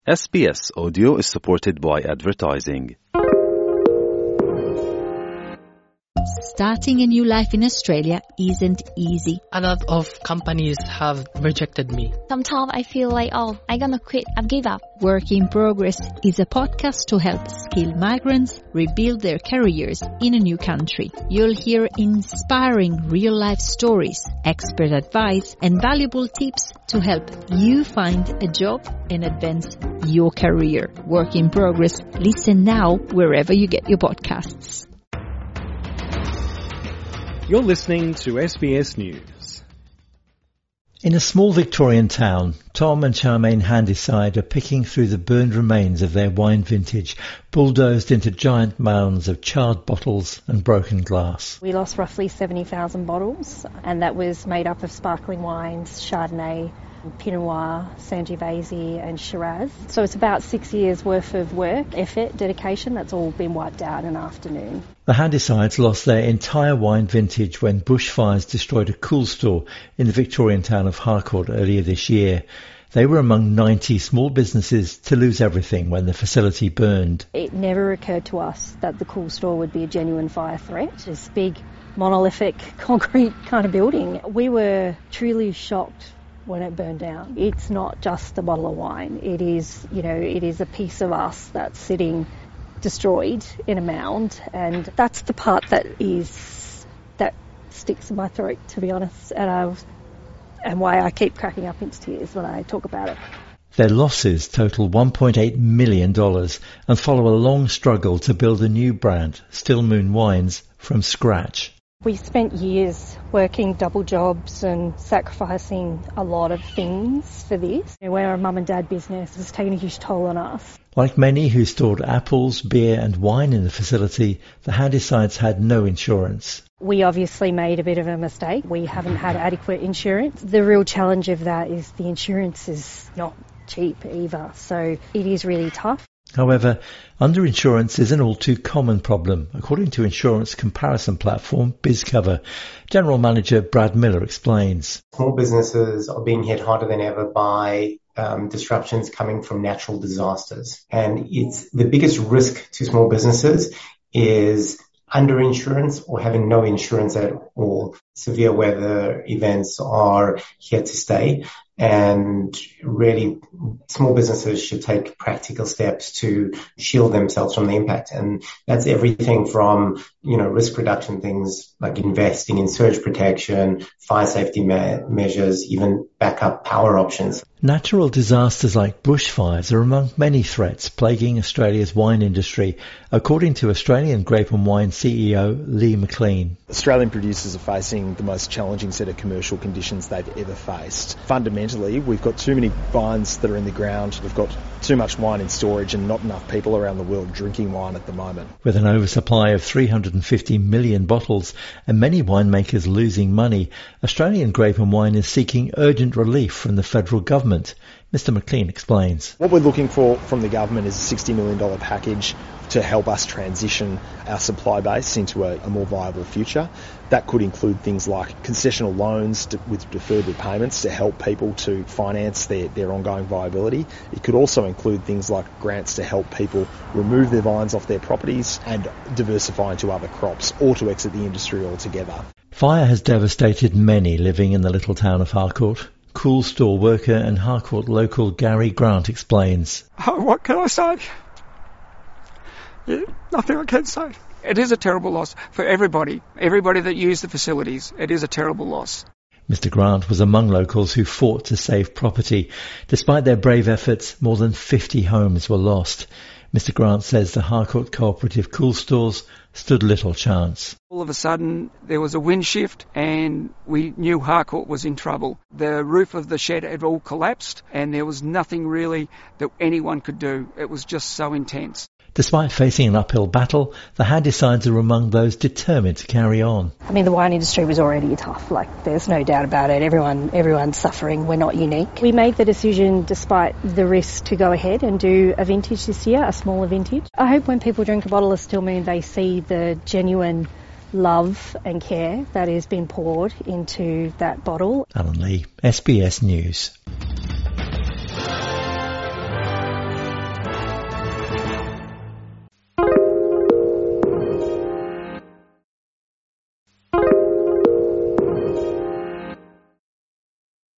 SBS Audio is supported by advertising. Starting a new life in Australia isn't easy. A lot of companies have rejected me. Sometimes I feel like, I'm gonna quit, I've give up. Work in Progress is a podcast to help skilled migrants rebuild their careers in a new country. You'll hear inspiring real-life stories, expert advice, and valuable tips to help you find a job and advance your career. Work in Progress. Listen now wherever you get your podcasts. You're listening to SBS News. In a small Victorian town, Tom and Charmaine Handyside are picking through the burned remains of their wine vintage, bulldozed into giant mounds of charred bottles and broken glass. We lost roughly 70,000 bottles, and that was made up of sparkling wines, Chardonnay, Pinot Noir, Sangiovese and Shiraz. So it's about 6 years worth of work, effort, dedication. That's all been wiped out in an afternoon. The Handysides lost their entire wine vintage when bushfires destroyed a cool store in the Victorian town of Harcourt earlier this year. They were among 90 small businesses to lose everything when the facility burned. It never occurred to us that the cool store would be a genuine fire threat. This big monolithic concrete kind of building. We were truly shocked when it burned down. It's not just a bottle of wine. It is, it is a piece of us that's sitting destroyed in a mound, and that's the part that sticks in my throat, to be honest, and why I keep cracking up into tears when I talk about it. Their losses total $1.8 million and follow a long struggle to build a new brand, Still Moon Wines, from scratch. We spent years working double jobs and sacrificing a lot of things for this. We're a mum and dad business. It's taken a huge toll on us. Like many who stored apples, beer and wine in the facility, the Handysides had no insurance. We obviously made a bit of a mistake. We haven't had adequate insurance. The real challenge of that is the insurance is not cheap either, so it is really tough. However, underinsurance is an all too common problem, according to insurance comparison platform BizCover. General Manager Brad Miller explains. Small businesses are being hit harder than ever by disruptions coming from natural disasters. And it's the biggest risk to small businesses is underinsurance or having no insurance at all. Severe weather events are here to stay. And really, small businesses should take practical steps to shield themselves from the impact. And that's everything from, risk reduction things like investing in surge protection, fire safety measures, even backup power options. Natural disasters like bushfires are among many threats plaguing Australia's wine industry, according to Australian Grape and Wine CEO Lee McLean. Australian producers are facing the most challenging set of commercial conditions they've ever faced. Fundamentally, we've got too many vines that are in the ground, we've got too much wine in storage and not enough people around the world drinking wine at the moment. With an oversupply of 350 million bottles and many winemakers losing money, Australian Grape and Wine is seeking urgent relief from the federal government. Mr McLean explains. What we're looking for from the government is a $60 million package to help us transition our supply base into a more viable future. That could include things like concessional loans with deferred repayments to help people to finance their ongoing viability. It could also include things like grants to help people remove their vines off their properties and diversify into other crops, or to exit the industry altogether. Fire has devastated many living in the little town of Harcourt. Cool store worker and Harcourt local Gary Grant explains. What can I say? Nothing I can say. It is a terrible loss for everybody that used the facilities. It is a terrible loss. Mr Grant was among locals who fought to save property. Despite their brave efforts, more than 50 homes were lost. Mr Grant says the Harcourt Cooperative Cool Stores stood little chance. All of a sudden there was a wind shift and we knew Harcourt was in trouble. The roof of the shed had all collapsed and there was nothing really that anyone could do. It was just so intense. Despite facing an uphill battle, the Handysides are among those determined to carry on. I mean, the wine industry was already tough, there's no doubt about it. Everyone's suffering. We're not unique. We made the decision, despite the risk, to go ahead and do a vintage this year, a smaller vintage. I hope when people drink a bottle of Still Moon, they see the genuine love and care that has been poured into that bottle. Alan Lee, SBS News.